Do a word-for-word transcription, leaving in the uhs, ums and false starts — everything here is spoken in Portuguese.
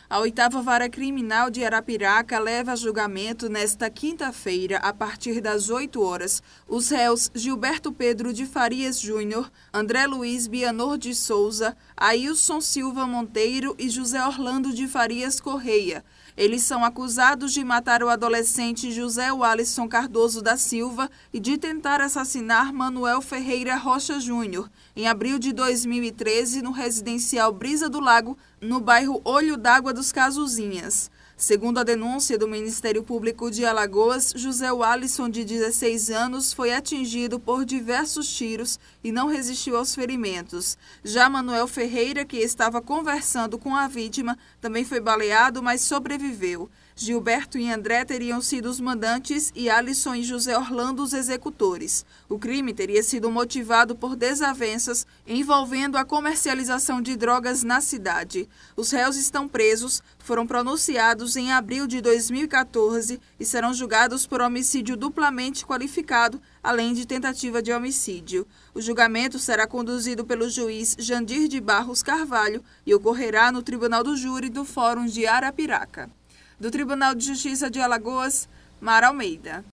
A oitava Vara Criminal de Arapiraca leva a julgamento nesta quinta-feira, a partir das oito horas, os réus Gilberto Pedro de Farias Júnior, André Luiz Bianor de Souza, Ailson Silva Monteiro e José Orlando de Farias Correia. Eles são acusados de matar o adolescente José Walisson Cardoso da Silva e de tentar assassinar Manuel Ferreira Rocha Júnior, em abril de dois mil e treze, no residencial Brisa do Lago, no bairro Olho d'Água dos Casuzinhas. Segundo a denúncia do Ministério Público de Alagoas, José Walisson, de dezesseis anos, foi atingido por diversos tiros e não resistiu aos ferimentos. Já Manuel Ferreira, que estava conversando com a vítima, também foi baleado, mas sobreviveu. Gilberto e André teriam sido os mandantes e Alisson e José Orlando os executores. O crime teria sido motivado por desavenças envolvendo a comercialização de drogas na cidade. Os réus estão presos, foram pronunciados em abril de dois mil e quatorze e serão julgados por homicídio duplamente qualificado, além de tentativa de homicídio. O julgamento será conduzido pelo juiz Jandir de Barros Carvalho e ocorrerá no Tribunal do Júri do Fórum de Arapiraca. Do Tribunal de Justiça de Alagoas, Mara Almeida.